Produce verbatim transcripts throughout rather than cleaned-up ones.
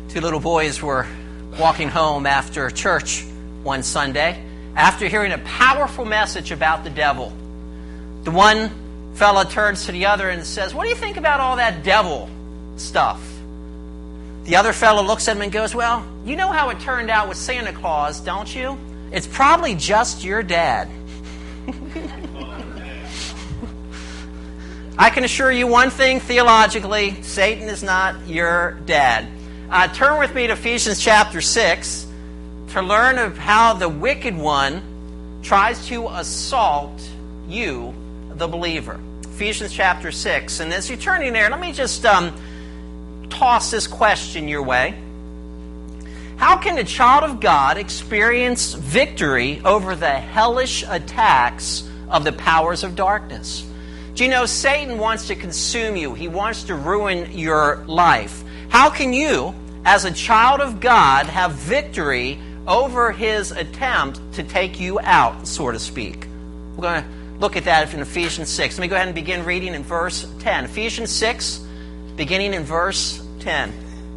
Two little boys were walking home after church one Sunday after hearing a powerful message about the devil. The one fella turns to the other and says, "What do you think about all that devil stuff?" The other fellow looks at him and goes, "Well, you know how it turned out with Santa Claus, don't you? It's probably just your dad." I can assure you one thing theologically, Satan is not your dad. Uh, turn with me to Ephesians chapter six to learn of how the wicked one tries to assault you, the believer. Ephesians chapter six. And as you're turning there, let me just um, toss this question your way. How can a child of God experience victory over the hellish attacks of the powers of darkness? Do you know Satan wants to consume you? He wants to ruin your life. How can you, as a child of God, have victory over his attempt to take you out, so to speak? We're going to look at that in Ephesians six. Let me go ahead and begin reading in verse ten. Ephesians six, beginning in verse ten.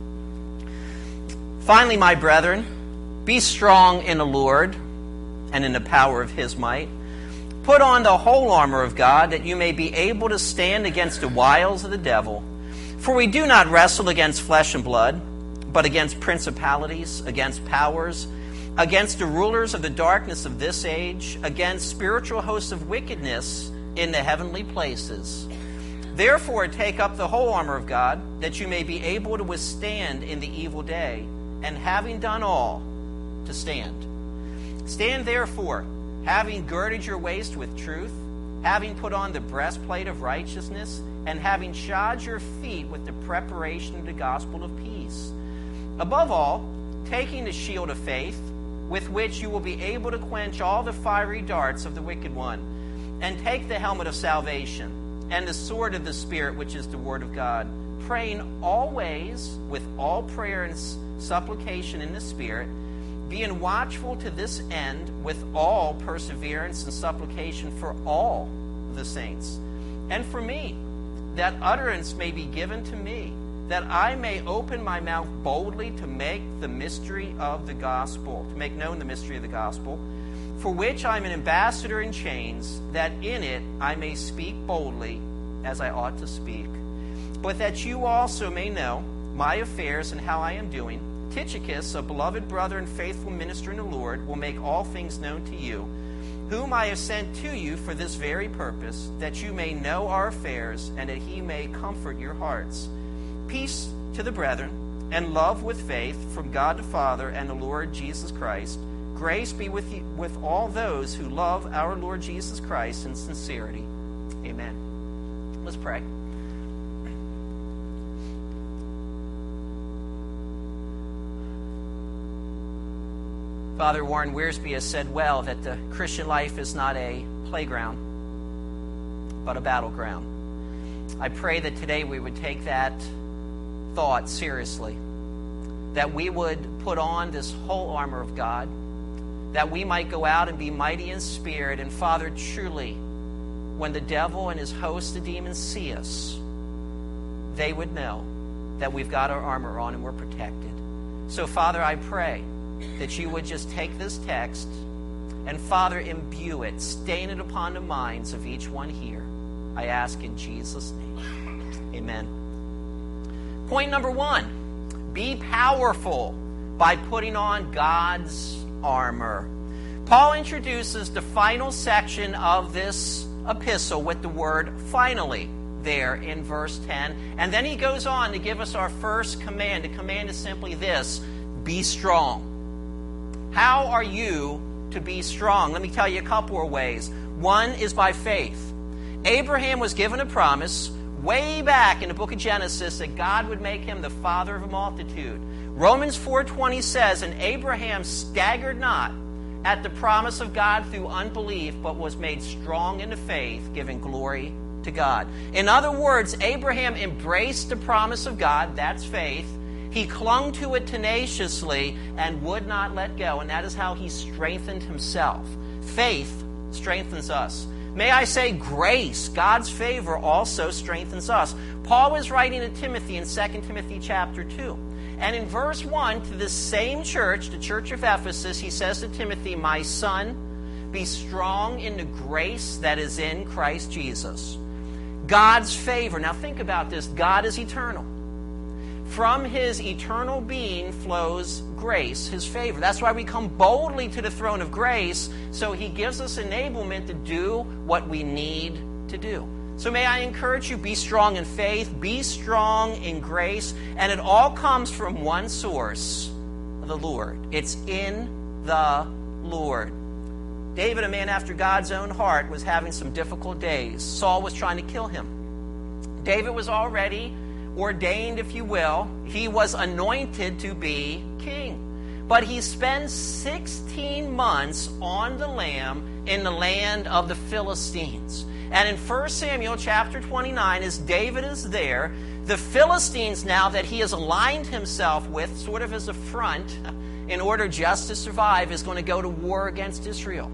"Finally, my brethren, be strong in the Lord and in the power of his might. Put on the whole armor of God, that you may be able to stand against the wiles of the devil. For we do not wrestle against flesh and blood, but against principalities, against powers, against the rulers of the darkness of this age, against spiritual hosts of wickedness in the heavenly places. Therefore take up the whole armor of God, that you may be able to withstand in the evil day, and having done all, to stand. Stand therefore, having girded your waist with truth, having put on the breastplate of righteousness, and having shod your feet with the preparation of the gospel of peace. Above all, taking the shield of faith, with which you will be able to quench all the fiery darts of the wicked one, and take the helmet of salvation, and the sword of the Spirit, which is the word of God, praying always with all prayer and supplication in the Spirit, being watchful to this end with all perseverance and supplication for all the saints, and for me, that utterance may be given to me, that I may open my mouth boldly to make the mystery of the gospel, to make known the mystery of the gospel, for which I am an ambassador in chains, that in it I may speak boldly as I ought to speak. But that you also may know my affairs and how I am doing, Tychicus, a beloved brother and faithful minister in the Lord, will make all things known to you, whom I have sent to you for this very purpose, that you may know our affairs, and that he may comfort your hearts. Peace to the brethren, and love with faith from God the Father and the Lord Jesus Christ. Grace be with you, with all those who love our Lord Jesus Christ in sincerity. Amen." Let's pray. Father, Warren Wiersbe has said well that the Christian life is not a playground, but a battleground. I pray that today we would take that thought seriously, that we would put on this whole armor of God, that we might go out and be mighty in spirit. And Father, truly, when the devil and his host of demons see us, they would know that we've got our armor on and we're protected. So, Father, I pray that you would just take this text and, Father, imbue it, stain it upon the minds of each one here. I ask in Jesus' name. Amen. Point number one, be powerful by putting on God's armor. Paul introduces the final section of this epistle with the word finally there in verse ten. And then he goes on to give us our first command. The command is simply this: be strong. How are you to be strong? Let me tell you a couple of ways. One is by faith. Abraham was given a promise way back in the book of Genesis that God would make him the father of a multitude. Romans four twenty says, "And Abraham staggered not at the promise of God through unbelief, but was made strong in the faith, giving glory to God." In other words, Abraham embraced the promise of God. That's faith. He clung to it tenaciously and would not let go. And that is how he strengthened himself. Faith strengthens us. May I say grace, God's favor, also strengthens us. Paul was writing to Timothy in Second Timothy chapter two. And in verse one, to this same church, the church of Ephesus, he says to Timothy, "My son, be strong in the grace that is in Christ Jesus." God's favor. Now think about this. God is eternal. From his eternal being flows grace, his favor. That's why we come boldly to the throne of grace, so he gives us enablement to do what we need to do. So may I encourage you, be strong in faith, be strong in grace, and it all comes from one source, the Lord. It's in the Lord. David, a man after God's own heart, was having some difficult days. Saul was trying to kill him. David was already ordained, if you will. He was anointed to be king. But he spends sixteen months on the lam in the land of the Philistines. And in First Samuel chapter twenty-nine, as David is there, the Philistines, now that he has aligned himself with, sort of as a front, in order just to survive, is going to go to war against Israel.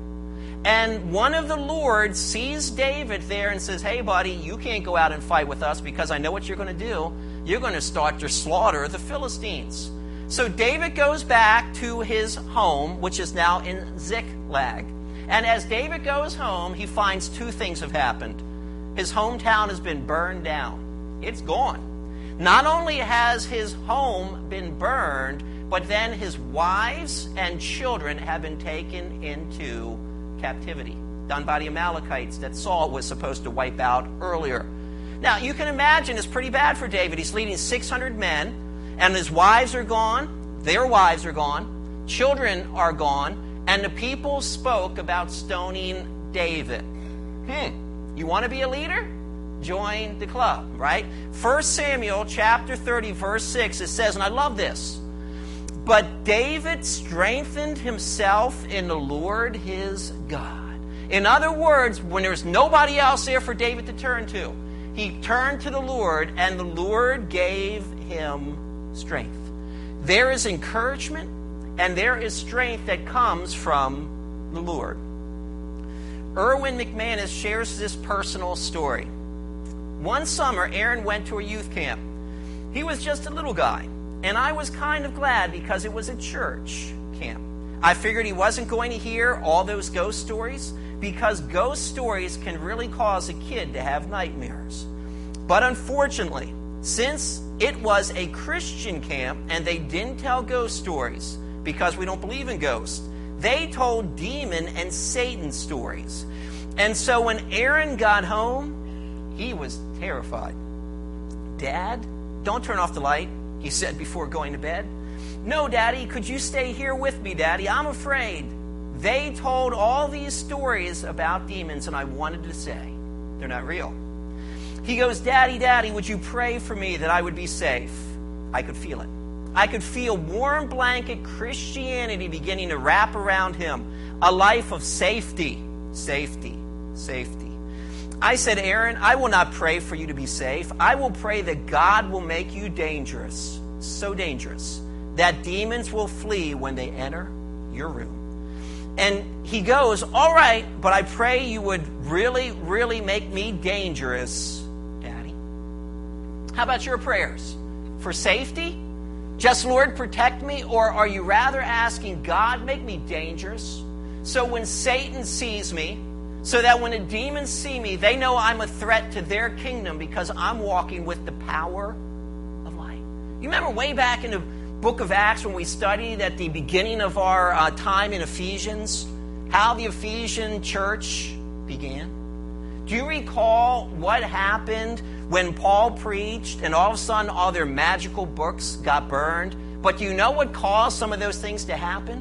And one of the lords sees David there and says, "Hey, buddy, you can't go out and fight with us because I know what you're going to do. You're going to start to slaughter the Philistines." So David goes back to his home, which is now in Ziklag. And as David goes home, he finds two things have happened. His hometown has been burned down. It's gone. Not only has his home been burned, but then his wives and children have been taken into captivity, done by the Amalekites that Saul was supposed to wipe out earlier. Now, you can imagine it's pretty bad for David. He's leading six hundred men, and his wives are gone, their wives are gone, children are gone, and the people spoke about stoning David. Hmm, you want to be a leader? Join the club, right? First Samuel chapter thirty, verse six, it says, and I love this, "But David strengthened himself in the Lord his God." In other words, when there's nobody else there for David to turn to, he turned to the Lord, and the Lord gave him strength. There is encouragement, and there is strength that comes from the Lord. Erwin McManus shares this personal story. One summer, Aaron went to a youth camp. He was just a little guy, and I was kind of glad because it was a church camp. I figured he wasn't going to hear all those ghost stories, because ghost stories can really cause a kid to have nightmares. But unfortunately, since it was a Christian camp and they didn't tell ghost stories because we don't believe in ghosts, they told demon and Satan stories. And so when Aaron got home, he was terrified. "Dad, don't turn off the light," he said before going to bed. "No, Daddy, could you stay here with me, Daddy? I'm afraid. They told all these stories about demons, and I wanted to say they're not real." He goes, "Daddy, Daddy, would you pray for me that I would be safe?" I could feel it. I could feel warm blanket Christianity beginning to wrap around him. A life of safety, safety, safety. I said, "Aaron, I will not pray for you to be safe. I will pray that God will make you dangerous, so dangerous, that demons will flee when they enter your room." And he goes, "All right, but I pray you would really, really make me dangerous, Daddy." How about your prayers? For safety? Just, "Lord, protect me"? Or are you rather asking, "God, make me dangerous, so when Satan sees me, so that when the demons see me, they know I'm a threat to their kingdom because I'm walking with the power of light"? You remember way back in the book of Acts when we studied at the beginning of our uh, time in Ephesians, how the Ephesian church began? Do you recall what happened when Paul preached and all of a sudden all their magical books got burned? But do you know what caused some of those things to happen?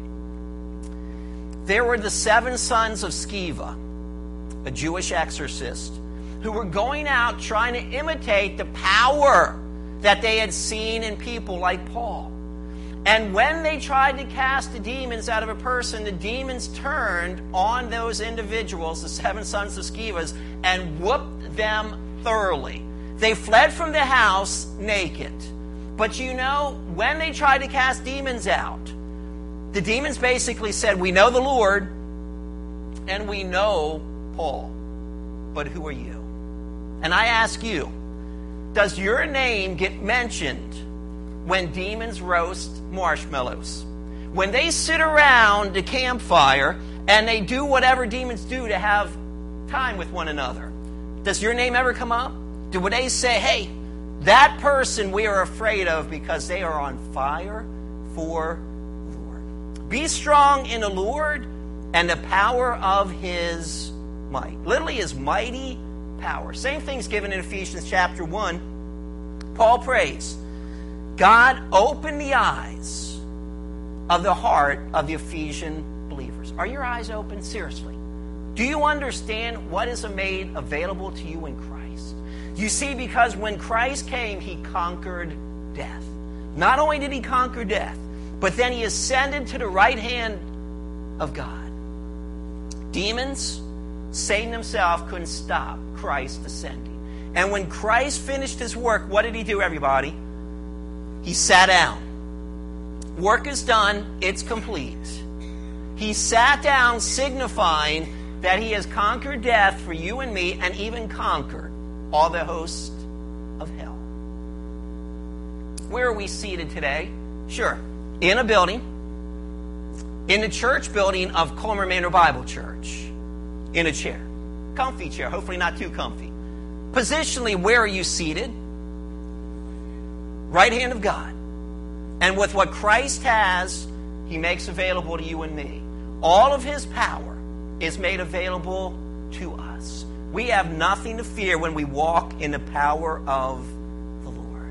There were the seven sons of Sceva, a Jewish exorcist, who were going out trying to imitate the power that they had seen in people like Paul. And when they tried to cast the demons out of a person, the demons turned on those individuals, the seven sons of Scevas, and whooped them thoroughly. They fled from the house naked. But you know, when they tried to cast demons out, the demons basically said, "We know the Lord, and we know Paul, but who are you?" And I ask you, does your name get mentioned when demons roast marshmallows. When they sit around the campfire and they do whatever demons do to have time with one another. Does your name ever come up? Do would they say, hey, that person we are afraid of because they are on fire for the Lord. Be strong in the Lord and the power of his might. Literally his mighty power. Same thing's given in Ephesians chapter one. Paul prays, God, open the eyes of the heart of the Ephesian believers. Are your eyes open? Seriously. Do you understand what is made available to you in Christ? You see, because when Christ came, he conquered death. Not only did he conquer death, but then he ascended to the right hand of God. Demons, Satan himself couldn't stop Christ ascending. And when Christ finished his work, what did he do, everybody? He sat down. Work is done. It's complete. He sat down, signifying that he has conquered death for you and me, and even conquered all the hosts of hell. Where are we seated today? Sure, in a building, in the church building of Colmer Manor Bible Church, in a chair. Comfy chair, hopefully not too comfy. Positionally, where are you seated? Right hand of God. And with what Christ has, he makes available to you and me. All of his power is made available to us. We have nothing to fear when we walk in the power of the Lord.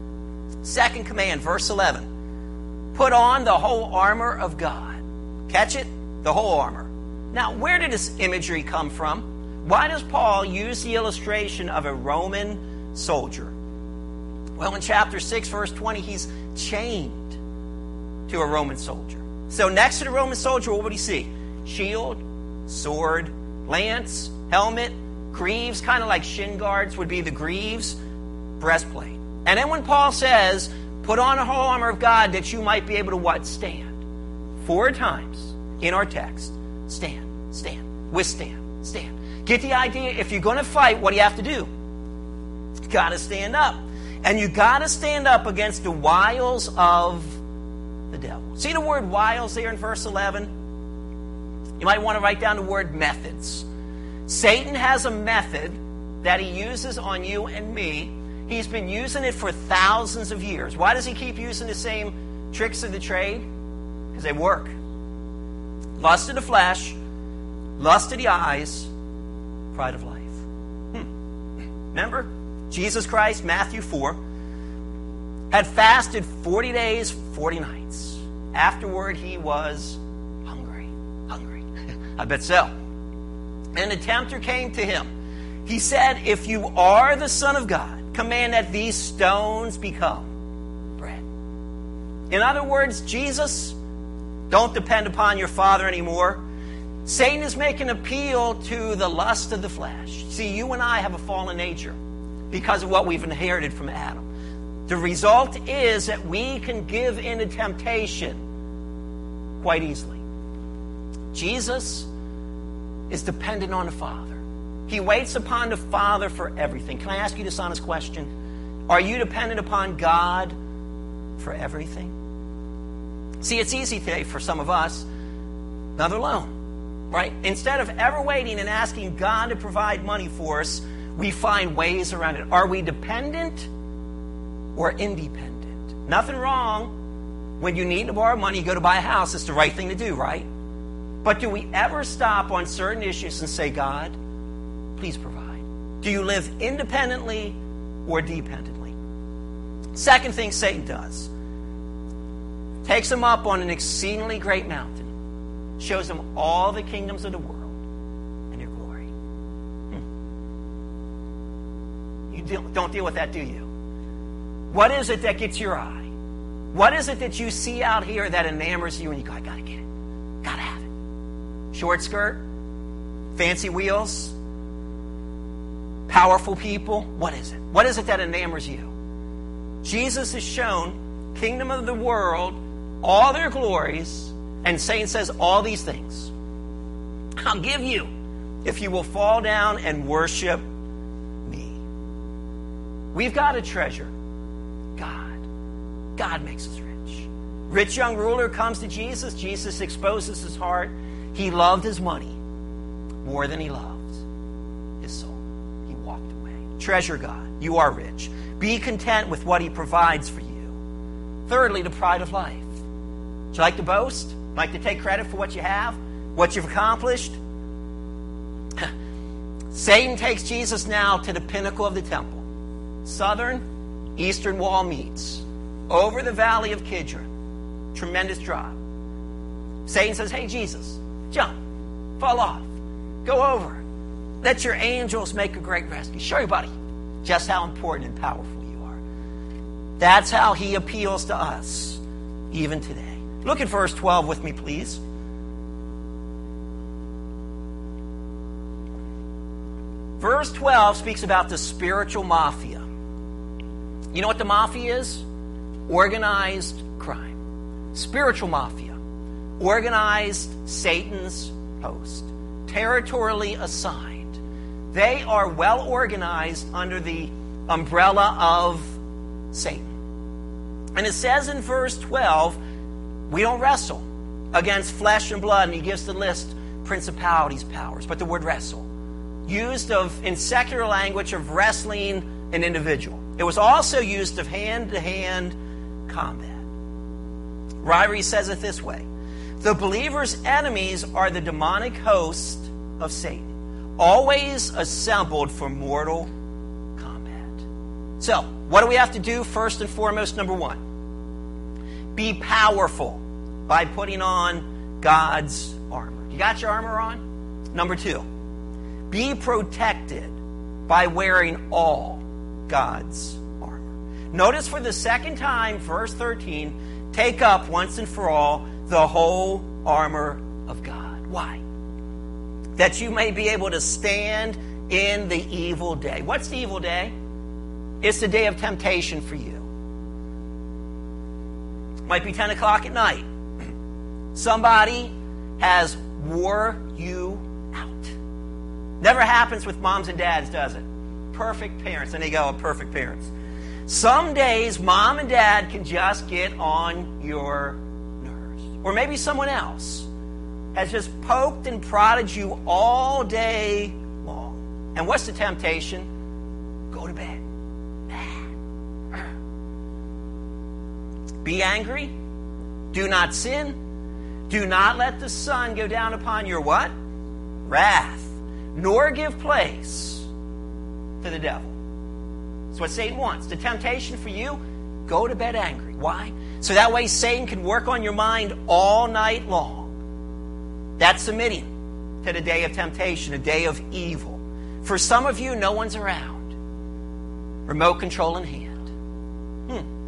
Second command, verse eleven. Put on the whole armor of God. Catch it? The whole armor. Now, where did this imagery come from? Why does Paul use the illustration of a Roman soldier? Well, in chapter six, verse twenty, he's chained to a Roman soldier. So next to the Roman soldier, what would he see? Shield, sword, lance, helmet, greaves, kind of like shin guards would be the greaves, breastplate. And then when Paul says, put on the whole armor of God that you might be able to what? Stand. Four times in our text. Stand, stand, withstand, stand. Get the idea? If you're going to fight, what do you have to do? You got to stand up. And you got to stand up against the wiles of the devil. See the word wiles there in verse eleven? You might want to write down the word methods. Satan has a method that he uses on you and me. He's been using it for thousands of years. Why does he keep using the same tricks of the trade? Because they work. Lust of the flesh, lust of the eyes, pride of life. Hmm. Remember? Jesus Christ, Matthew four, had fasted forty days, forty nights. Afterward, he was hungry. Hungry. I bet so. And the tempter came to him. He said, if you are the Son of God, command that these stones become bread. In other words, Jesus, don't depend upon your Father anymore. Satan is making an appeal to the lust of the flesh. See, you and I have a fallen nature because of what we've inherited from Adam. The result is that we can give in to temptation quite easily. Jesus is dependent on the Father. He waits upon the Father for everything. Can I ask you this honest question? Are you dependent upon God for everything? See, it's easy today for some of us, another loan, right? Instead of ever waiting and asking God to provide money for us, we find ways around it. Are we dependent or independent? Nothing wrong when you need to borrow money, you go to buy a house. It's the right thing to do, right? But do we ever stop on certain issues and say, God, please provide? Do you live independently or dependently? Second thing Satan does, takes him up on an exceedingly great mountain, shows him all the kingdoms of the world and their glory. Hmm. You don't deal with that, do you? What is it that gets your eye? What is it that you see out here that enamors you and you go, I gotta get it. Gotta have it. Short skirt? Fancy wheels? Powerful people? What is it? What is it that enamors you? Jesus has shown kingdom of the world, all their glories, and Satan says all these things I'll give you if you will fall down and worship me. We've got a treasure. God. God makes us rich. Rich young ruler comes to Jesus. Jesus exposes his heart. He loved his money more than he loved his soul. He walked away. Treasure God. You are rich. Be content with what he provides for you. Thirdly, the pride of life. Do you like to boast? Like to take credit for what you have? What you've accomplished? Satan takes Jesus now to the pinnacle of the temple. Southern, eastern wall meets. Over the valley of Kidron. Tremendous drop. Satan says, hey, Jesus, jump. Fall off. Go over. Let your angels make a great rescue. Show everybody just how important and powerful you are. That's how he appeals to us, even today. Look at verse twelve with me, please. Verse twelve speaks about the spiritual mafia. You know what the mafia is? Organized crime. Spiritual mafia. Organized Satan's host. Territorially assigned. They are well organized under the umbrella of Satan. And it says in verse twelve, we don't wrestle against flesh and blood. And he gives the list, principalities, powers. But the word wrestle, used of in secular language of wrestling an individual. It was also used of hand-to-hand combat. Ryrie says it this way. The believer's enemies are the demonic host of Satan, always assembled for mortal combat. So, what do we have to do first and foremost? Number one, be powerful by putting on God's armor. You got your armor on? Number two, be protected by wearing all God's armor. Notice for the second time, verse thirteen, take up once and for all the whole armor of God. Why? That you may be able to stand in the evil day. What's the evil day? It's the day of temptation for you. Might be ten o'clock at night. Somebody has wore you out. Never happens with moms and dads, does it? Perfect parents. And they go, perfect parents. Some days, mom and dad can just get on your nerves. Or maybe someone else has just poked and prodded you all day long. And what's the temptation? Go to bed. Be angry. Do not sin. Do not let the sun go down upon your what? Wrath. Nor give place to the devil. That's what Satan wants. The temptation for you, go to bed angry. Why? So that way Satan can work on your mind all night long. That's submitting to the day of temptation, a day of evil. For some of you, no one's around. Remote control in hand. Hmm.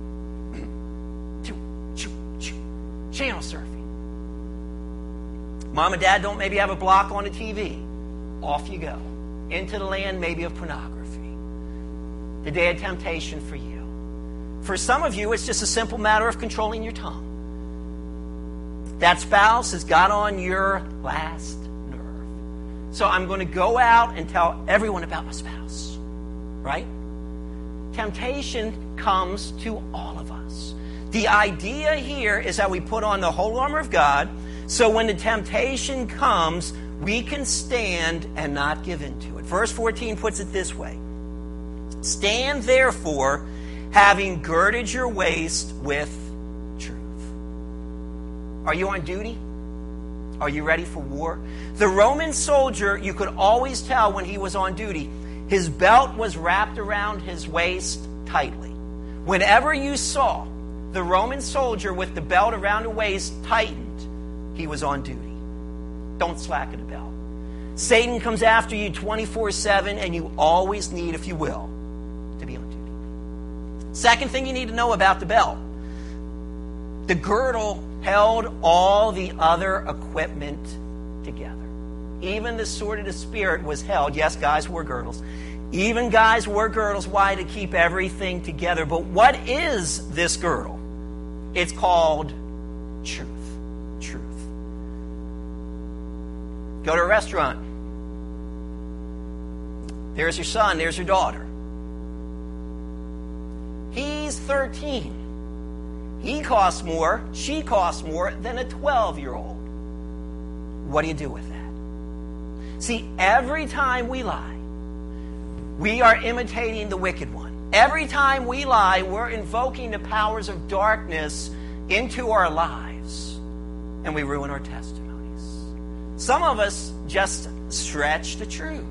Channel surfing. Mom and dad don't maybe have a block on the T V. Off you go. Into the land maybe of pornography. The day of temptation for you. For some of you, it's just a simple matter of controlling your tongue. That spouse has got on your last nerve. So I'm going to go out and tell everyone about my spouse. Right? Temptation comes to all of us. The idea here is that we put on the whole armor of God, so when the temptation comes, we can stand and not give in to it. Verse fourteen puts it this way. Stand therefore, having girded your waist with truth. Are you on duty? Are you ready for war? The Roman soldier, you could always tell when he was on duty, his belt was wrapped around his waist tightly. Whenever you saw the Roman soldier with the belt around the waist tightened, he was on duty. Don't slacken the belt. Satan comes after you twenty-four seven, and you always need, if you will, to be on duty. Second thing you need to know about the belt. The girdle held all the other equipment together. Even the sword of the Spirit was held. Yes, guys wore girdles. Even guys wore girdles. Why? To keep everything together. But what is this girdle? It's called truth. Truth. Go to a restaurant. There's your son. There's your daughter. He's thirteen. He costs more, she costs more than a twelve-year-old. What do you do with that? See, every time we lie, we are imitating the wicked one. Every time we lie, we're invoking the powers of darkness into our lives, and we ruin our testimonies. Some of us just stretch the truth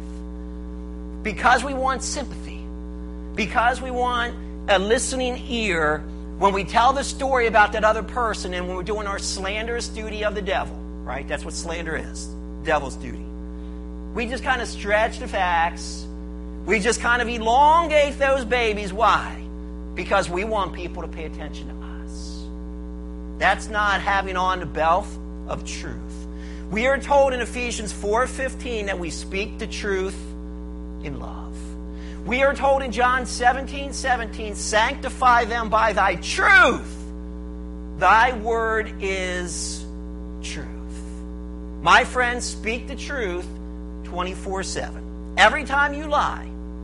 because we want sympathy, because we want a listening ear when we tell the story about that other person and when we're doing our slanderous duty of the devil, right? That's what slander is, devil's duty. We just kind of stretch the facts. We just kind of elongate those babies. Why? Because we want people to pay attention to us. That's not having on the belt of truth. We are told in Ephesians four fifteen that we speak the truth in love. We are told in John seventeen seventeen, sanctify them by thy truth. Thy word is truth. My friends, speak the truth twenty-four seven. Every time you lie,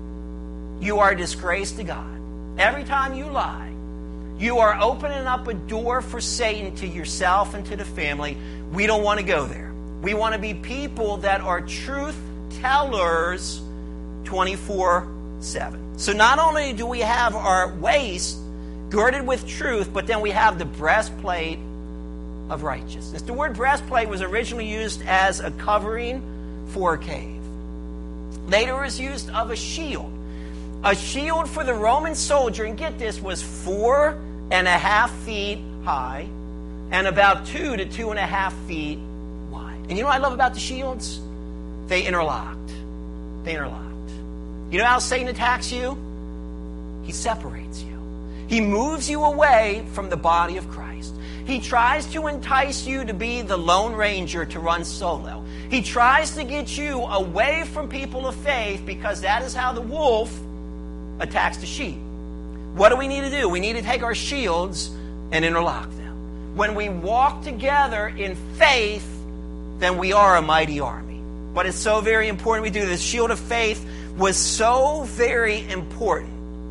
you are a disgrace to God. Every time you lie, you are opening up a door for Satan to yourself and to the family. We don't want to go there. We want to be people that are truth tellers twenty-four seven. So not only do we have our waist girded with truth, but then we have the breastplate of righteousness. The word breastplate was originally used as a covering for a cave. Later it was used of a shield. A shield for the Roman soldier, and get this, was four and a half feet high and about two to two and a half feet wide. And you know what I love about the shields? They interlocked. They interlocked. You know how Satan attacks you? He separates you. He moves you away from the body of Christ. He tries to entice you to be the Lone Ranger, to run solo. He tries to get you away from people of faith, because that is how the wolf attacks the sheep. What do we need to do? We need to take our shields and interlock them. When we walk together in faith, then we are a mighty army. But it's so very important we do this. Shield of faith was so very important.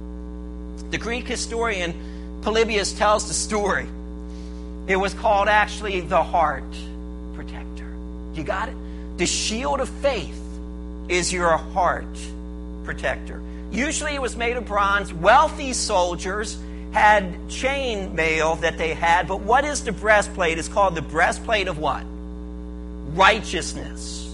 The Greek historian Polybius tells the story. It was called actually the heart protector. You got it? The shield of faith is your heart protector. Usually it was made of bronze. Wealthy soldiers had chain mail that they had. But what is the breastplate? It's called the breastplate of what? Righteousness.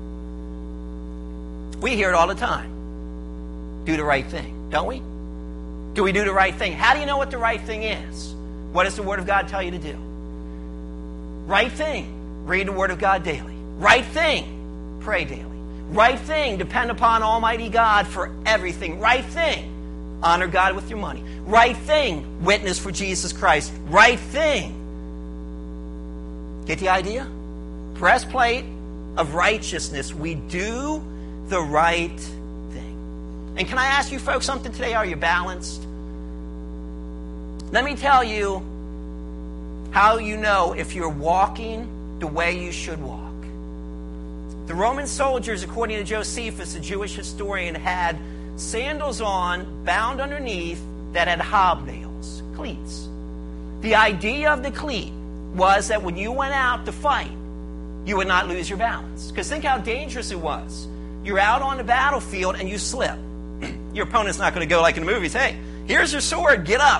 We hear it all the time. Do the right thing, don't we? Do we do the right thing? How do you know what the right thing is? What does the Word of God tell you to do? Right thing, read the Word of God daily. Right thing, pray daily. Right thing, depend upon Almighty God for everything. Right thing, honor God with your money. Right thing, witness for Jesus Christ. Right thing. Get the idea? Breastplate of righteousness. We do the right thing. And can I ask you folks something today? Are you balanced? Let me tell you how you know if you're walking the way you should walk. The Roman soldiers, according to Josephus, a Jewish historian, had sandals on, bound underneath, that had hobnails, cleats. The idea of the cleat was that when you went out to fight, you would not lose your balance. Because think how dangerous it was. You're out on the battlefield and you slip. Your opponent's not going to go like in the movies, hey, here's your sword, get up.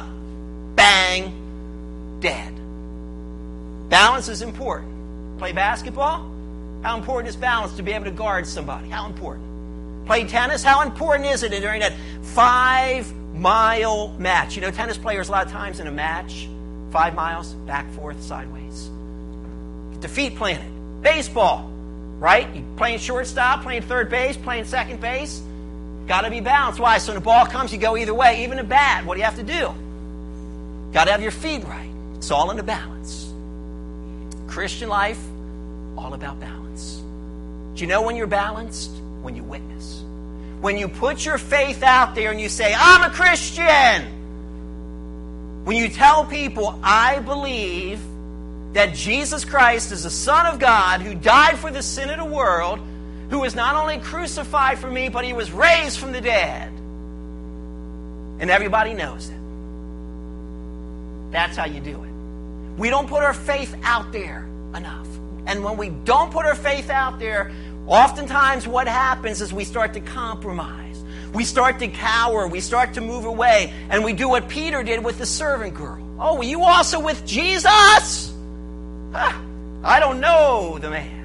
Bang, dead. Balance is important. Play basketball? How important is balance to be able to guard somebody? How important? Play tennis? How important is it during that five-mile match? You know, tennis players a lot of times in a match, five miles, back, forth, sideways. Get the feet planted. Baseball, right? You playing shortstop, playing third base, playing second base. Got to be balanced. Why? So when the ball comes, you go either way. Even a bat, what do you have to do? Got to have your feet right. It's all in the balance. Christian life, all about balance. Do you know when you're balanced? When you witness. When you put your faith out there and you say, I'm a Christian. When you tell people, I believe that Jesus Christ is the Son of God who died for the sin of the world, who was not only crucified for me, but he was raised from the dead. And everybody knows it. That's how you do it. We don't put our faith out there enough. And when we don't put our faith out there, oftentimes what happens is we start to compromise. We start to cower. We start to move away. And we do what Peter did with the servant girl. Oh, were you also with Jesus? Huh, I don't know the man.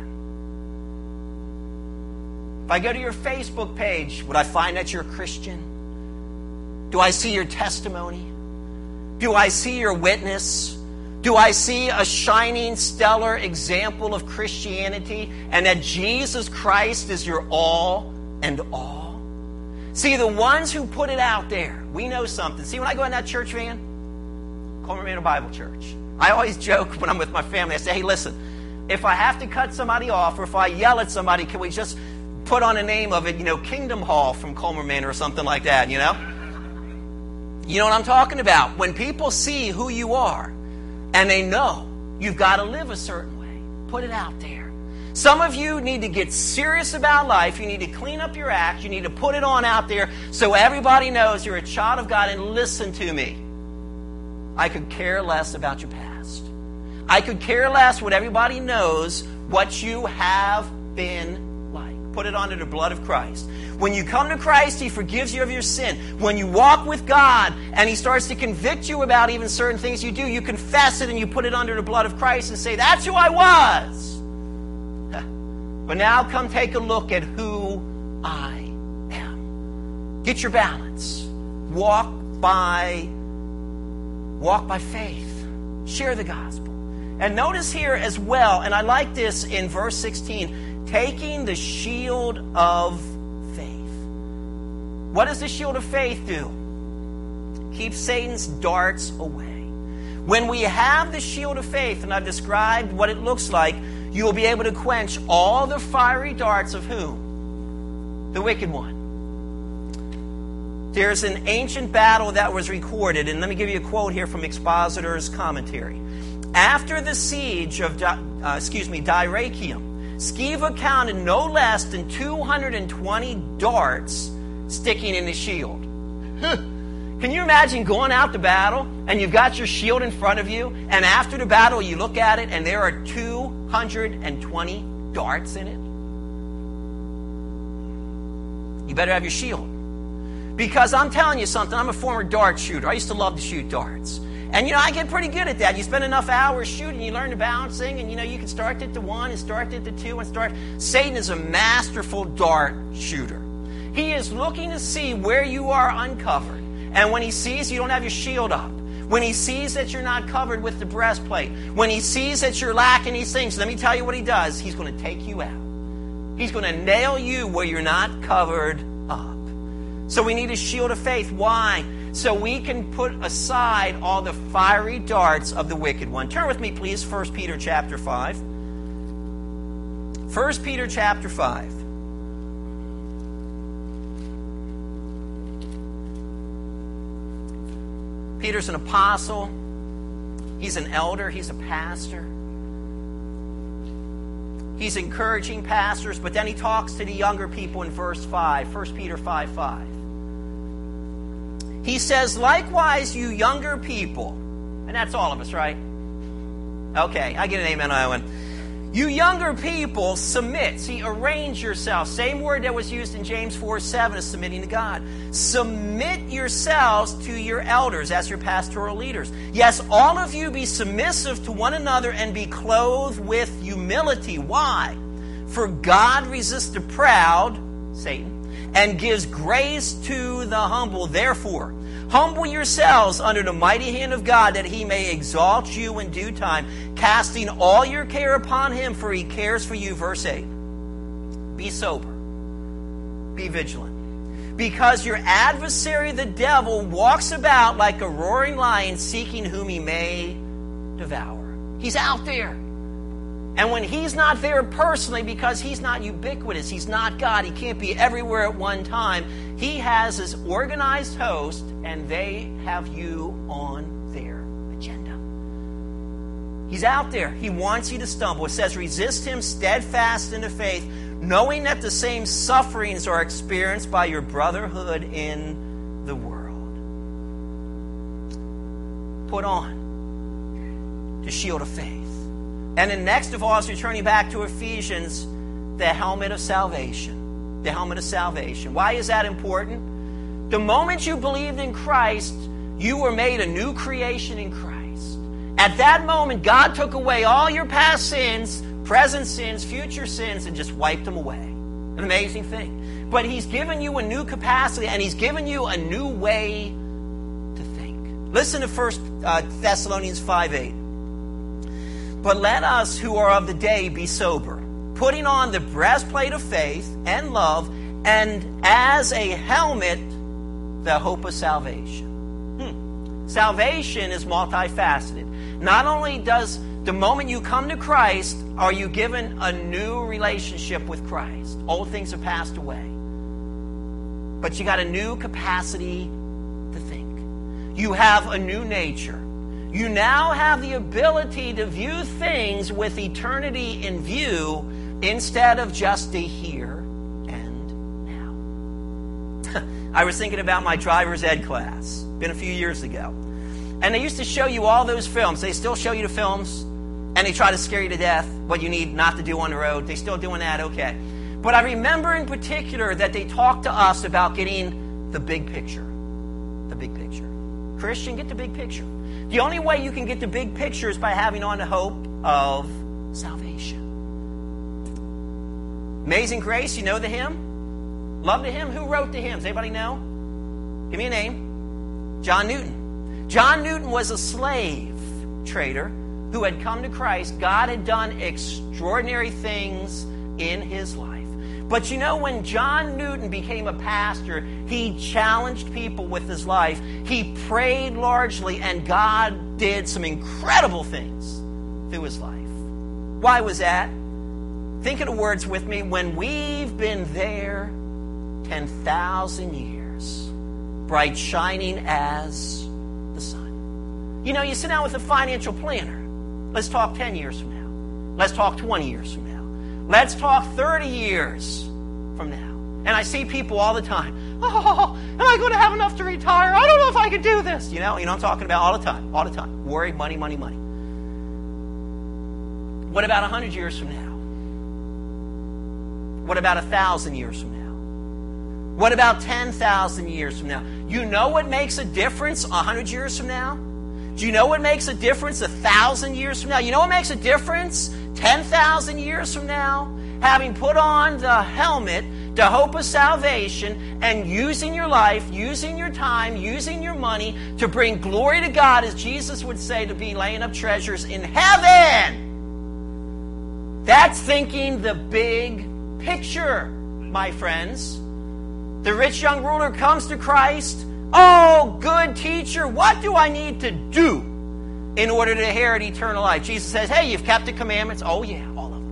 If I go to your Facebook page, would I find that you're a Christian? Do I see your testimony? Do I see your witness? Do I see a shining, stellar example of Christianity and that Jesus Christ is your all and all? See, the ones who put it out there, we know something. See, when I go in that church van, Coleman Manor Bible Church, I always joke when I'm with my family. I say, hey, listen, if I have to cut somebody off or if I yell at somebody, can we just put on a name of it, you know, Kingdom Hall from Coleman Manor or something like that, you know? You know what I'm talking about? When people see who you are and they know you've got to live a certain way, put it out there. Some of you need to get serious about life. You need to clean up your act. You need to put it on out there so everybody knows you're a child of God. And listen to me. I could care less about your past. I could care less what everybody knows what you have been like. Put it under the blood of Christ. When you come to Christ, He forgives you of your sin. When you walk with God and He starts to convict you about even certain things you do, you confess it and you put it under the blood of Christ and say, that's who I was. But now come take a look at who I am. Get your balance. Walk by, walk by faith. Share the gospel. And notice here as well, and I like this in verse sixteen, taking the shield of faith. What does the shield of faith do? Keep Satan's darts away. When we have the shield of faith, and I've described what it looks like, you will be able to quench all the fiery darts of whom? The wicked one. There's an ancient battle that was recorded, and let me give you a quote here from Expositor's commentary. After the siege of, uh, excuse me, Dyrrhachium, Sceva counted no less than two hundred twenty darts sticking in the shield. Can you imagine going out to battle and you've got your shield in front of you, and after the battle you look at it and there are two hundred twenty darts in it? You better have your shield. Because I'm telling you something, I'm a former dart shooter. I used to love to shoot darts. And, you know, I get pretty good at that. You spend enough hours shooting, you learn the balancing, and, you know, you can start it to one and start it to two and start. Satan is a masterful dart shooter. He is looking to see where you are uncovered. And when he sees you don't have your shield up, when he sees that you're not covered with the breastplate, when he sees that you're lacking these things, let me tell you what he does. He's going to take you out. He's going to nail you where you're not covered up. So we need a shield of faith. Why? So we can put aside all the fiery darts of the wicked one. Turn with me, please, First Peter chapter five. First Peter chapter five. Peter's an apostle. He's an elder. He's a pastor. He's encouraging pastors, but then he talks to the younger people in verse five, First Peter five five. He says, likewise, you younger people, and that's all of us, right? Okay, I get an amen on that one. You younger people, submit. See, arrange yourself. Same word that was used in James four seven is submitting to God. Submit yourselves to your elders as your pastoral leaders. Yes, all of you be submissive to one another and be clothed with humility. Why? For God resists the proud, Satan, and gives grace to the humble. Therefore, humble yourselves under the mighty hand of God, that He may exalt you in due time, casting all your care upon Him, for He cares for you. Verse eight. Be sober. Be vigilant. Because your adversary, the devil, walks about like a roaring lion, seeking whom he may devour. He's out there. And when he's not there personally, because he's not ubiquitous, he's not God, he can't be everywhere at one time, he has his organized host, and they have you on their agenda. He's out there. He wants you to stumble. It says, resist him steadfast in the faith, knowing that the same sufferings are experienced by your brotherhood in the world. Put on the shield of faith. And then next of all, as we're turning back to Ephesians, the helmet of salvation. The helmet of salvation. Why is that important? The moment you believed in Christ, you were made a new creation in Christ. At that moment, God took away all your past sins, present sins, future sins, and just wiped them away. An amazing thing. But He's given you a new capacity, and He's given you a new way to think. Listen to First Thessalonians five eight. But let us who are of the day be sober, putting on the breastplate of faith and love, and as a helmet, the hope of salvation. Hmm. Salvation is multifaceted. Not only does the moment you come to Christ, are you given a new relationship with Christ. Old things have passed away. But you got a new capacity to think. You have a new nature. You now have the ability to view things with eternity in view instead of just a here and now. I was thinking about my driver's ed class. Been a few years ago. And they used to show you all those films. They still show you the films. And they try to scare you to death, what you need not to do on the road. They still doing that, okay. But I remember in particular that they talked to us about getting the big picture. The big picture. Christian, get the big picture. The only way you can get the big picture is by having on the hope of salvation. Amazing Grace, you know the hymn? Love the hymn. Who wrote the hymns? Anybody know? Give me a name. John Newton. John Newton was a slave trader who had come to Christ. God had done extraordinary things in his life. But you know, when John Newton became a pastor, he challenged people with his life. He prayed largely, and God did some incredible things through his life. Why was that? Think of the words with me. When we've been there ten thousand years, bright shining as the sun. You know, you sit down with a financial planner. Let's talk ten years from now. Let's talk twenty years from now. Let's talk thirty years from now. And I see people all the time. Oh, am I going to have enough to retire? I don't know if I can do this. You know, you know what I'm talking about all the time. All the time. Worry, money, money, money. What about one hundred years from now? What about one thousand years from now? What about ten thousand years from now? You know what makes a difference one hundred years from now? Do you know what makes a difference one thousand years from now? You know what makes a difference ten thousand years from now? Having put on the helmet, the hope of salvation, and using your life, using your time, using your money to bring glory to God, as Jesus would say, to be laying up treasures in heaven. That's thinking the big picture, my friends. The rich young ruler comes to Christ. Oh, good teacher, what do I need to do in order to inherit eternal life? Jesus says, hey, you've kept the commandments. Oh, yeah, all of them.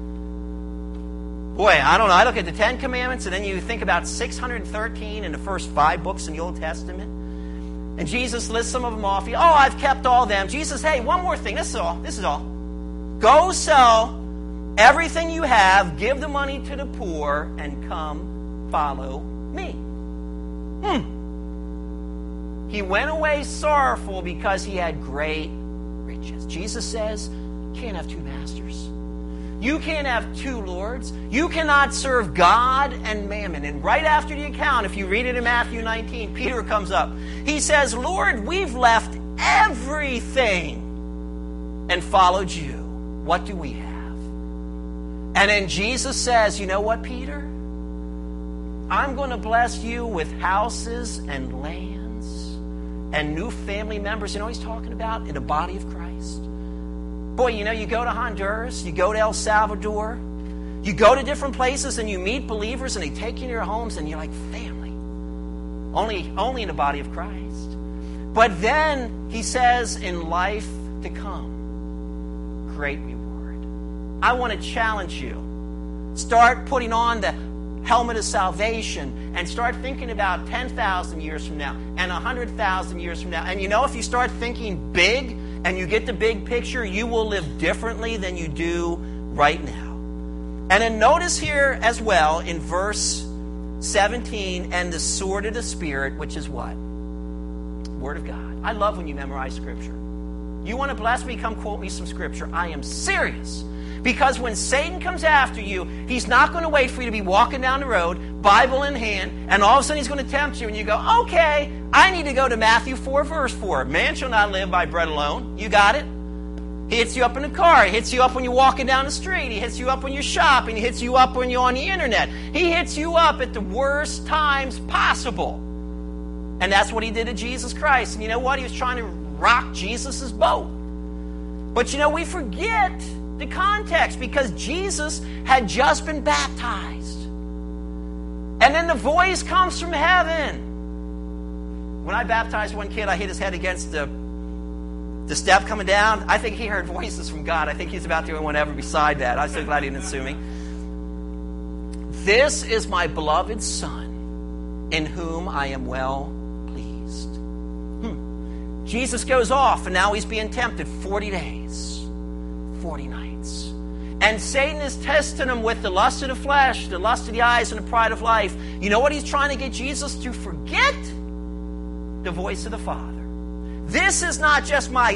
Boy, I don't know. I look at the Ten Commandments, and then you think about six hundred thirteen in the first five books in the Old Testament. And Jesus lists some of them off. Oh, I've kept all them. Jesus, hey, one more thing. This is all. This is all. Go sell everything you have, give the money to the poor, and come follow me. Hmm. He went away sorrowful because he had great riches. Jesus says, you can't have two masters. You can't have two lords. You cannot serve God and mammon. And right after the account, if you read it in Matthew nineteen, Peter comes up. He says, Lord, we've left everything and followed you. What do we have? And then Jesus says, you know what, Peter? I'm going to bless you with houses and lands and new family members. You know what he's talking about? In the body of Christ. Boy, you know, you go to Honduras, you go to El Salvador, you go to different places and you meet believers and they take you in your homes and you're like family. Only, only in the body of Christ. But then he says, in life to come, great reward. I want to challenge you. Start putting on the helmet of salvation and start thinking about ten thousand years from now and one hundred thousand years from now. And you know, if you start thinking big and you get the big picture, you will live differently than you do right now. And then notice here as well in verse seventeen, and the sword of the Spirit, which is what? Word of God. I love when you memorize Scripture. You want to bless me? Come quote me some scripture. I am serious. Because when Satan comes after you, he's not going to wait for you to be walking down the road, Bible in hand, and all of a sudden he's going to tempt you, and you go, okay, I need to go to Matthew four, verse four. Man shall not live by bread alone. You got it? He hits you up in the car. He hits you up when you're walking down the street. He hits you up when you're shopping. He hits you up when you're on the internet. He hits you up at the worst times possible. And that's what he did to Jesus Christ. And you know what? He was trying to rock Jesus' boat. But you know, we forget the context, because Jesus had just been baptized. And then the voice comes from heaven. When I baptized one kid, I hit his head against the, the step coming down. I think he heard voices from God. I think he's about to do whatever beside that. I'm so glad he didn't sue me. This is my beloved Son, in whom I am well pleased. Hmm. Jesus goes off, and now he's being tempted forty days, forty nights. And Satan is testing him with the lust of the flesh, the lust of the eyes, and the pride of life. You know what he's trying to get Jesus to forget? The voice of the Father. This is not just my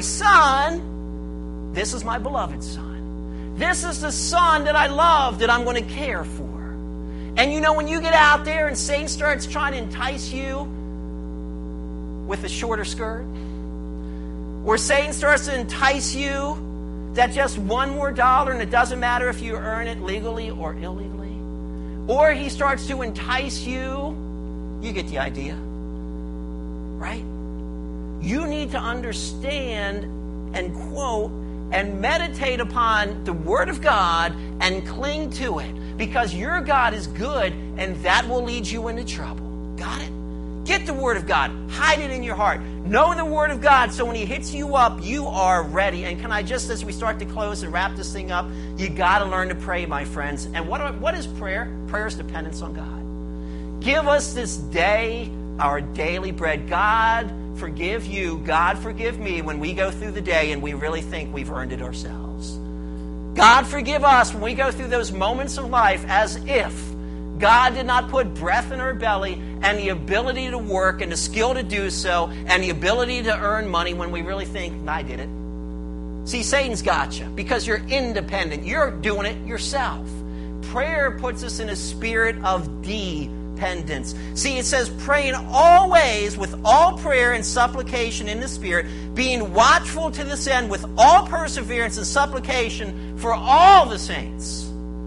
Son. This is my beloved Son. This is the Son that I love, that I'm going to care for. And you know, when you get out there and Satan starts trying to entice you with a shorter skirt, or Satan starts to entice you that just one more dollar, and it doesn't matter if you earn it legally or illegally. Or he starts to entice you. You get the idea, right? You need to understand and quote and meditate upon the Word of God and cling to it, because your God is good, and that will lead you into trouble. Got it? Get the Word of God. Hide it in your heart. Know the Word of God, so when he hits you up, you are ready. And can I just, as we start to close and wrap this thing up, you got to learn to pray, my friends. And what, are, what is prayer? Prayer is dependence on God. Give us this day our daily bread. God, forgive you. God, forgive me when we go through the day and we really think we've earned it ourselves. God, forgive us when we go through those moments of life as if God did not put breath in our belly and the ability to work and the skill to do so and the ability to earn money when we really think, I did it. See, Satan's got you because you're independent. You're doing it yourself. Prayer puts us in a spirit of dependence. See, it says, praying always with all prayer and supplication in the Spirit, being watchful to this end with all perseverance and supplication for all the saints.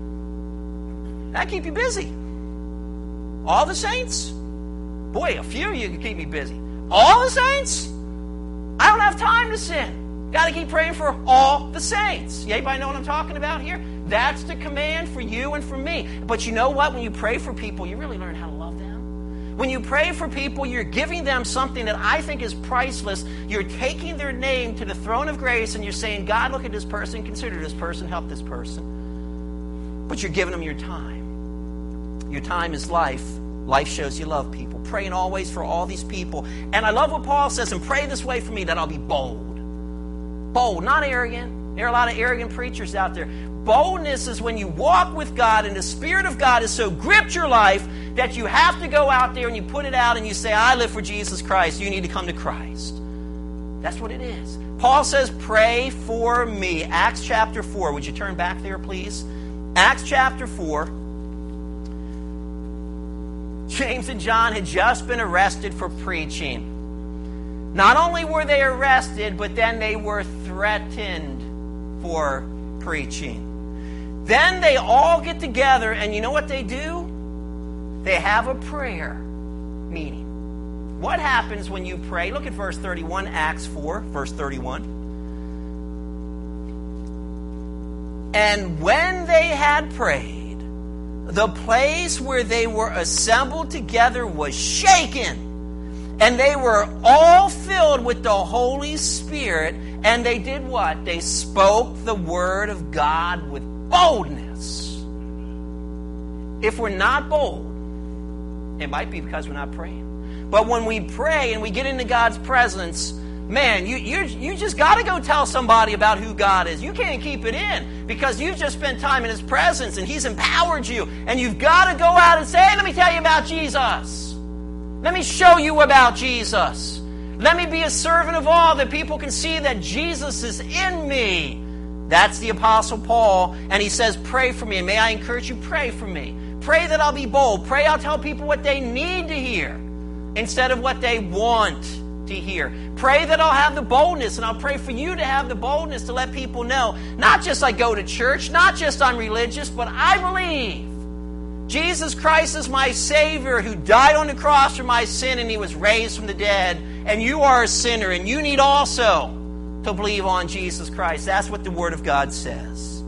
That keep you busy. All the saints? Boy, a few of you can keep me busy. All the saints? I don't have time to sin. Got to keep praying for all the saints. Anybody know what I'm talking about here? That's the command for you and for me. But you know what? When you pray for people, you really learn how to love them. When you pray for people, you're giving them something that I think is priceless. You're taking their name to the throne of grace and you're saying, God, look at this person, consider this person, help this person. But you're giving them your time. Your time is life. Life shows you love people. Praying always for all these people. And I love what Paul says, and pray this way for me, that I'll be bold. Bold, not arrogant. There are a lot of arrogant preachers out there. Boldness is when you walk with God and the Spirit of God has so gripped your life that you have to go out there and you put it out and you say, I live for Jesus Christ. You need to come to Christ. That's what it is. Paul says, pray for me. Acts chapter four. Would you turn back there, please? Acts chapter four. James and John had just been arrested for preaching. Not only were they arrested, but then they were threatened for preaching. Then they all get together, and you know what they do? They have a prayer meeting. What happens when you pray? Look at verse thirty-one, Acts four, verse thirty-one. And when they had prayed, the place where they were assembled together was shaken, and they were all filled with the Holy Spirit, and they did what? They spoke the word of God with boldness. If we're not bold, it might be because we're not praying. But when we pray and we get into God's presence, man, you, you, you just got to go tell somebody about who God is. You can't keep it in because you've just spent time in His presence and He's empowered you. And you've got to go out and say, hey, let me tell you about Jesus. Let me show you about Jesus. Let me be a servant of all, that people can see that Jesus is in me. That's the Apostle Paul, and he says, pray for me. And may I encourage you, pray for me. Pray that I'll be bold. Pray I'll tell people what they need to hear instead of what they want to hear. Pray that I'll have the boldness, and I'll pray for you to have the boldness to let people know, not just I go to church, not just I'm religious, but I believe Jesus Christ is my Savior who died on the cross for my sin and He was raised from the dead. And you are a sinner, and you need also to believe on Jesus Christ. That's what the Word of God says.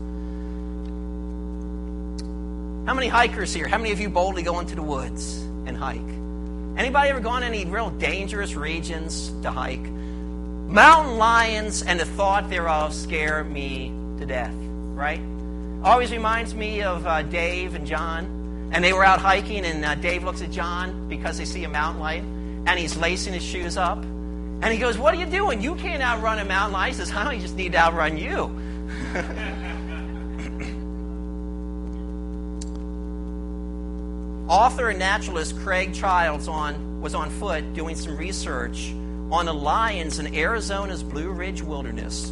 How many hikers here? How many of you boldly go into the woods and hike? Anybody ever gone any real dangerous regions to hike? Mountain lions and the thought thereof scare me to death, right? Always reminds me of uh, Dave and John. And they were out hiking, and uh, Dave looks at John because they see a mountain lion, and he's lacing his shoes up. And he goes, what are you doing? You can't outrun a mountain lion. He says, I don't just need to outrun you. Author and naturalist Craig Childs on, was on foot doing some research on the lions in Arizona's Blue Ridge Wilderness.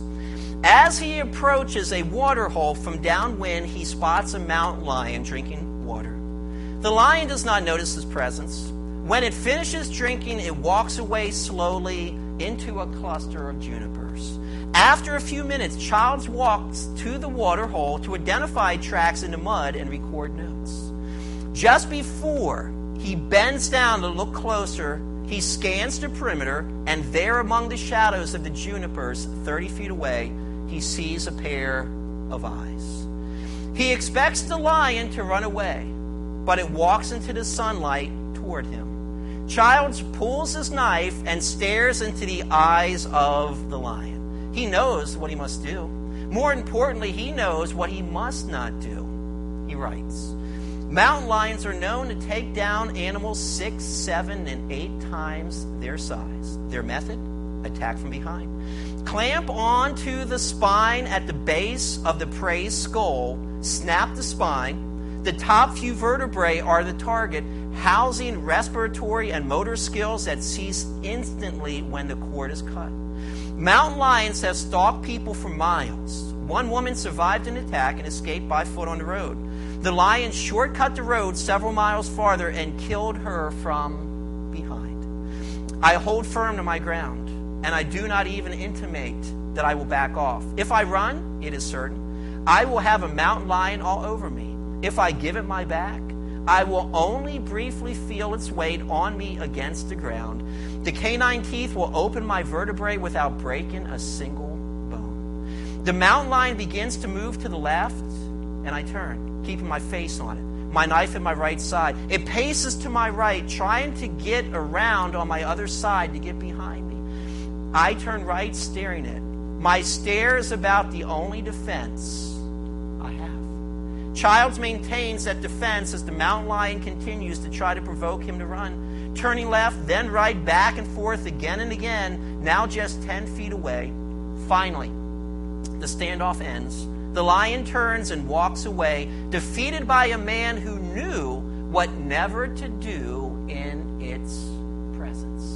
As he approaches a water hole from downwind, he spots a mountain lion drinking water. The lion does not notice his presence. When it finishes drinking, it walks away slowly into a cluster of junipers. After a few minutes, Childs walks to the water hole to identify tracks in the mud and record notes. Just before he bends down to look closer, he scans the perimeter, and there among the shadows of the junipers, thirty feet away, he sees a pair of eyes. He expects the lion to run away, but it walks into the sunlight toward him. Childs pulls his knife and stares into the eyes of the lion. He knows what he must do. More importantly, he knows what he must not do. He writes, mountain lions are known to take down animals six, seven, and eight times their size. Their method? Attack from behind. Clamp onto the spine at the base of the prey's skull, snap the spine. The top few vertebrae are the target, housing respiratory and motor skills that cease instantly when the cord is cut. Mountain lions have stalked people for miles. One woman survived an attack and escaped by foot on the road. The lion shortcut the road several miles farther and killed her from behind. I hold firm to my ground, and I do not even intimate that I will back off. If I run, it is certain, I will have a mountain lion all over me. If I give it my back, I will only briefly feel its weight on me against the ground. The canine teeth will open my vertebrae without breaking a single bone. The mountain lion begins to move to the left, and I turn, keeping my face on it, my knife in my right side. It paces to my right, trying to get around on my other side to get behind me. I turn right, staring at it. My stare is about the only defense I have. Childs maintains that defense as the mountain lion continues to try to provoke him to run, turning left, then right, back and forth again and again, now just ten feet away. Finally, the standoff ends. The lion turns and walks away, defeated by a man who knew what never to do in its presence.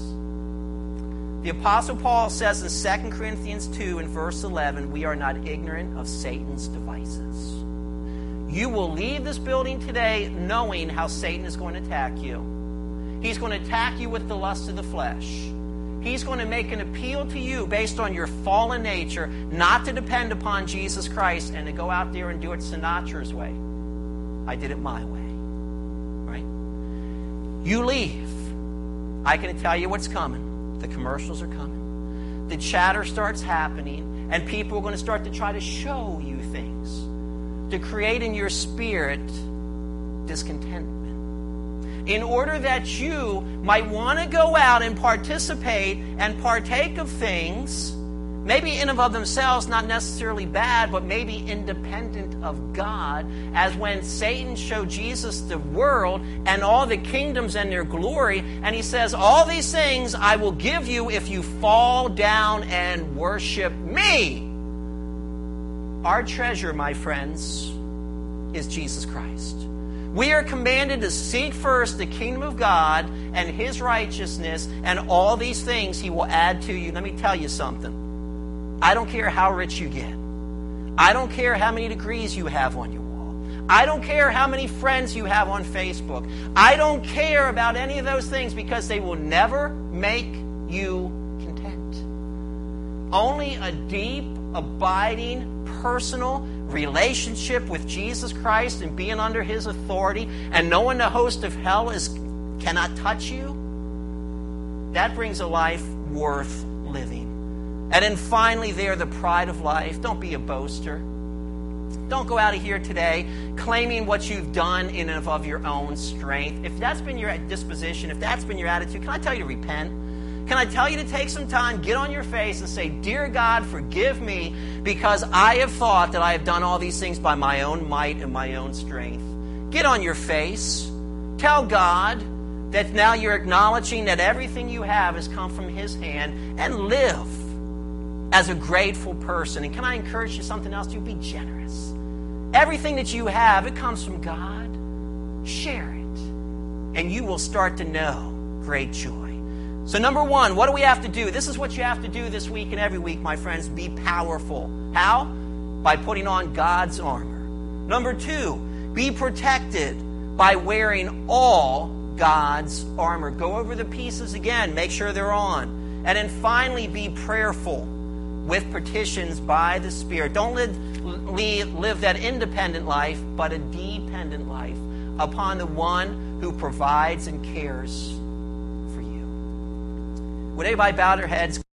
The Apostle Paul says in Second Corinthians two and verse eleven, we are not ignorant of Satan's devices. You will leave this building today knowing how Satan is going to attack you. He's going to attack you with the lust of the flesh. He's going to make an appeal to you based on your fallen nature, not to depend upon Jesus Christ and to go out there and do it Sinatra's way. I did it my way. Right? You leave. I can tell you what's coming. The commercials are coming. The chatter starts happening, and people are going to start to try to show you things, to create in your spirit discontentment. In order that you might want to go out and participate and partake of things, maybe in and of themselves not necessarily bad, but maybe independent of God, as when Satan showed Jesus the world and all the kingdoms and their glory, and he says, all these things I will give you if you fall down and worship me. Our treasure, my friends, is Jesus Christ. We are commanded to seek first the kingdom of God and His righteousness, and all these things He will add to you. Let me tell you something. I don't care how rich you get. I don't care how many degrees you have on your wall. I don't care how many friends you have on Facebook. I don't care about any of those things, because they will never make you content. Only a deep, abiding, personal relationship with Jesus Christ and being under His authority and knowing the host of hell is cannot touch you, that brings a life worth living. And then finally there, the pride of life. Don't be a boaster. Don't go out of here today claiming what you've done in and of your own strength. If that's been your disposition, if that's been your attitude, can I tell you to repent? Can I tell you to take some time, get on your face and say, "Dear God, forgive me, because I have thought that I have done all these things by my own might and my own strength." Get on your face. Tell God that now you're acknowledging that everything you have has come from His hand, and live as a grateful person. And can I encourage you something else? You be generous. Everything that you have, it comes from God. Share it, and you will start to know great joy. So number one, what do we have to do? This is what you have to do this week and every week, my friends. Be powerful. How? By putting on God's armor. Number two, be protected by wearing all God's armor. Go over the pieces again. Make sure they're on. And then finally, be prayerful with petitions by the Spirit. Don't live, live that independent life, but a dependent life upon the one who provides and cares. Would everybody bow their heads?